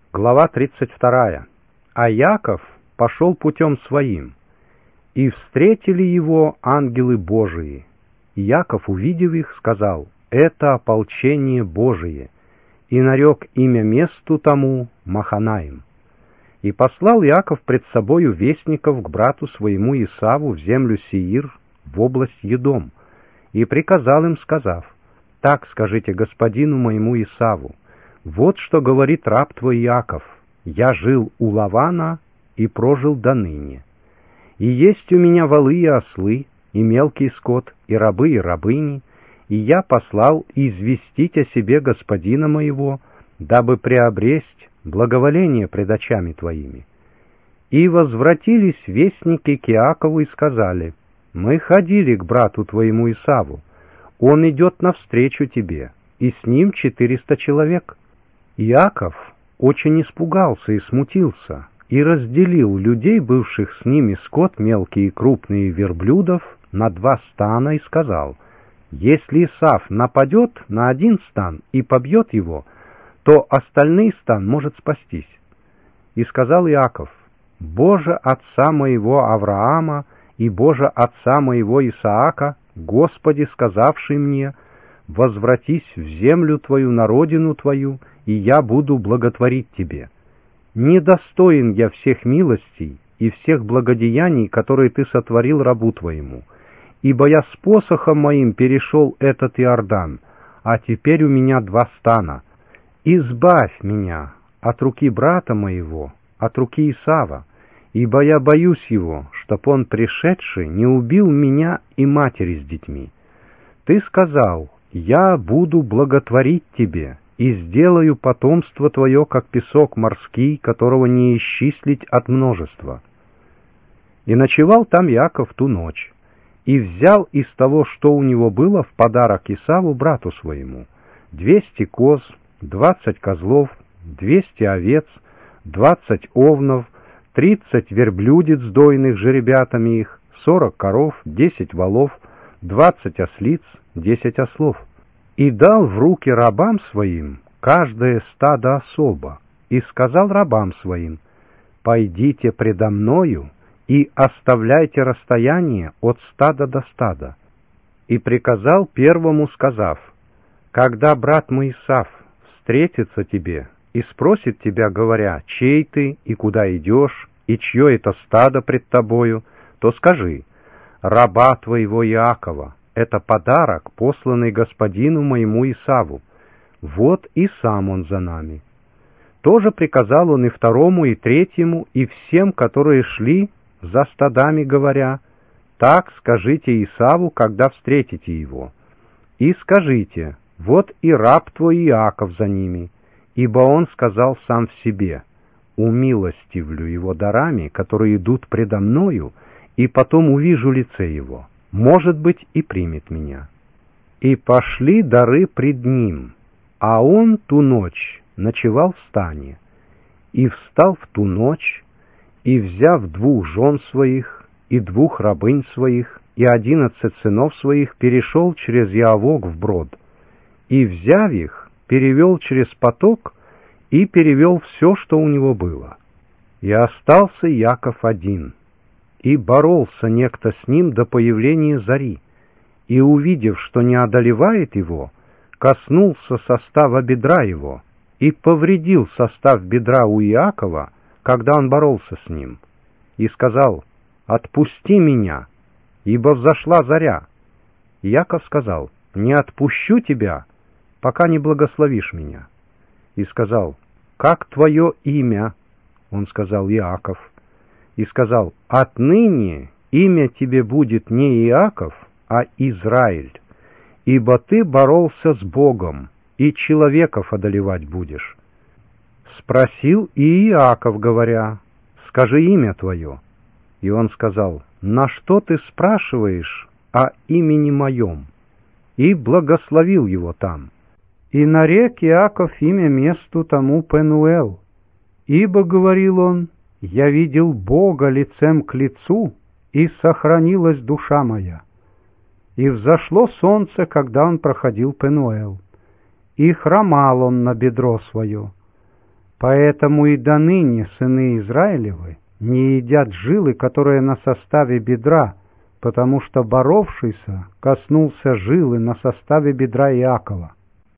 Глава 32. А Яков пошел путем своим, и встретили его ангелы Божии. И Яков, увидев их, сказал: «Это ополчение Божие», и нарек имя месту тому Маханаим. И послал Иаков пред собою вестников к брату своему Исаву в землю Сеир, в область Едом, и приказал им, сказав: «Так скажите господину моему Исаву: вот что говорит раб твой Иаков: я жил у Лавана и прожил до ныне. И есть у меня волы и ослы, и мелкий скот, и рабы, и рабыни, и я послал известить о себе господина моего, дабы приобресть благоволение пред очами твоими. И возвратились вестники к Иакову и сказали: мы ходили к брату твоему Исаву, он идет навстречу тебе, и с ним 400 человек». Иаков очень испугался и смутился, и разделил людей, бывших с ними, скот мелкий и крупный, верблюдов, на 2 стана, и сказал: если Исав нападет на 1 стан и побьет его, то остальный стан может спастись. И сказал Иаков: Боже отца моего Авраама и Боже отца моего Исаака, Господи, сказавший мне: возвратись в землю твою, на родину твою, и я буду благотворить тебе. Недостоин я всех милостей и всех благодеяний, которые ты сотворил рабу твоему, ибо я с посохом моим перешел этот Иордан, а теперь у меня 2 стана. Избавь меня от руки брата моего, от руки Исава, ибо я боюсь его, чтоб он, пришедший, не убил меня и матери с детьми. Ты сказал: я буду благотворить тебе, и сделаю потомство твое, как песок морский, которого не исчислить от множества». И ночевал там Иаков ту ночь, и взял из того, что у него было, в подарок Исаву, брату своему, 200 коз, 20 козлов, 200 овец, 20 овнов, 30 верблюдиц дойных жеребятами их, 40 коров, 10 волов, 20 ослиц, 10 ослов. И дал в руки рабам своим каждое стадо особо, и сказал рабам своим: пойдите предо мною и оставляйте расстояние от стада до стада. И приказал первому, сказав: когда брат мой Исав встретится тебе и спросит тебя, говоря: чей ты и куда идешь, и чье это стадо пред тобою, то скажи: раба твоего Иакова, это подарок, посланный господину моему Исаву. Вот и сам он за нами. Тоже приказал он и второму, и третьему, и всем, которые шли за стадами, говоря: так скажите Исаву, когда встретите его. И скажите: вот и раб твой Иаков за ними, ибо он сказал сам в себе: умилостивлю его дарами, которые идут предо мною, и потом увижу лице его, может быть, и примет меня. И пошли дары пред ним, а он ту ночь ночевал в стане, и встал в ту ночь, и, взяв 2 жен своих, и 2 рабынь своих, и 11 сынов своих, перешел через Яавок вброд, и, взяв их, перевел через поток, и перевел все, что у него было. И остался Яков один, и боролся некто с ним до появления зари, и, увидев, что не одолевает его, коснулся состава бедра его и повредил состав бедра у Иакова, когда он боролся с ним, и сказал: «Отпусти меня, ибо взошла заря». Иаков сказал: «Не отпущу тебя, пока не благословишь меня». И сказал: «Как твое имя?» Он сказал: «Иаков». И сказал: «Отныне имя тебе будет не Иаков, а Израиль, ибо ты боролся с Богом, и человеков одолевать будешь». Спросил и Иаков, говоря: «Скажи имя твое». И он сказал: «На что ты спрашиваешь о имени моем?» И благословил его там. И нарек Иаков имя месту тому Пенуэл, ибо, говорил он, «Я видел Бога лицем к лицу, и сохранилась душа моя». И взошло солнце, когда он проходил Пенуэл, и хромал он на бедро свое. Поэтому и доныне сыны Израилевы не едят жилы, которая на составе бедра, потому что боровшийся коснулся жилы на составе бедра Иакова.